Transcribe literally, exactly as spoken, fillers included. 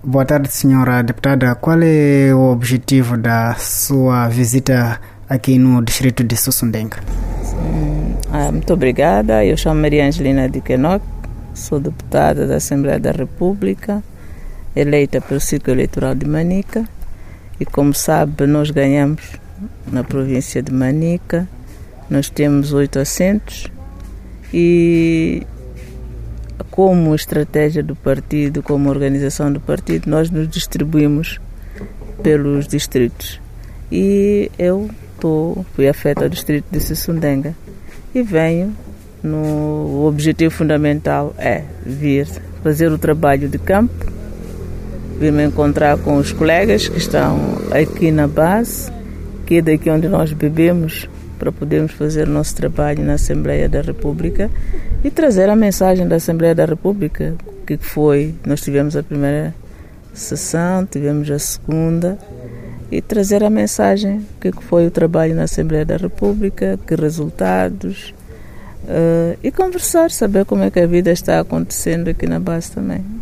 Boa tarde, senhora deputada. Qual é o objetivo da sua visita aqui no distrito de Sussundenga? Hum, ah, muito obrigada. Eu chamo Maria Angelina de Quenoc, sou deputada da Assembleia da República, eleita pelo Círculo Eleitoral de Manica. E como sabe, nós ganhamos na província de Manica. Nós temos oito assentos e, como estratégia do partido, como organização do partido, nós nos distribuímos pelos distritos. E eu tô, fui afeta ao distrito de Sussundenga e venho, no, o objetivo fundamental é vir fazer o trabalho de campo, vir me encontrar com os colegas que estão aqui na base, que é daqui onde nós bebemos, para podermos fazer o nosso trabalho na Assembleia da República e trazer a mensagem da Assembleia da República, que foi, nós tivemos a primeira sessão, tivemos a segunda, e trazer a mensagem que foi o trabalho na Assembleia da República, que resultados, uh, e conversar, saber como é que a vida está acontecendo aqui na base também.